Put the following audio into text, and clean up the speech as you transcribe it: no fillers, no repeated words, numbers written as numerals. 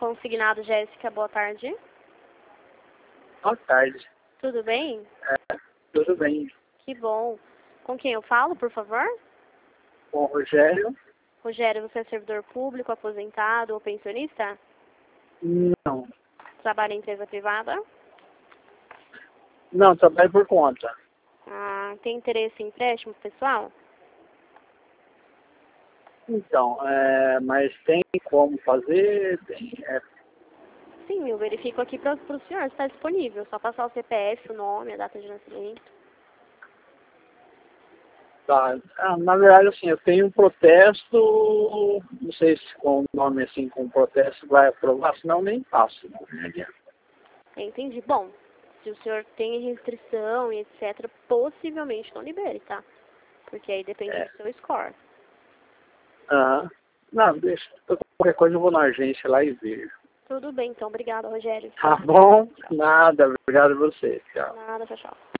consignado, Jéssica. Boa tarde. Boa tarde. Tudo bem? Tudo bem. Que bom. Com quem eu falo, por favor? Com o Rogério? Rogério, você é servidor público, aposentado ou pensionista? Não. Trabalha em empresa privada? Não, trabalho por conta. Tem interesse em empréstimo pessoal? Então, mas tem como fazer? Sim, eu verifico aqui para o senhor se está disponível. Só passar o CPF, o nome, a data de nascimento. Tá. Na verdade, assim, eu tenho um protesto, não sei se com o nome assim, com protesto vai aprovar, senão nem passo. Entendi. Bom, se o senhor tem restrição e etc., possivelmente não libere, tá? Porque aí depende do seu score. Não, deixa. Qualquer coisa eu vou na agência lá e vejo. Tudo bem, então. Obrigada, Rogério. Tá bom? Nada. Obrigado a você. Tchau. Nada, tchau, tchau.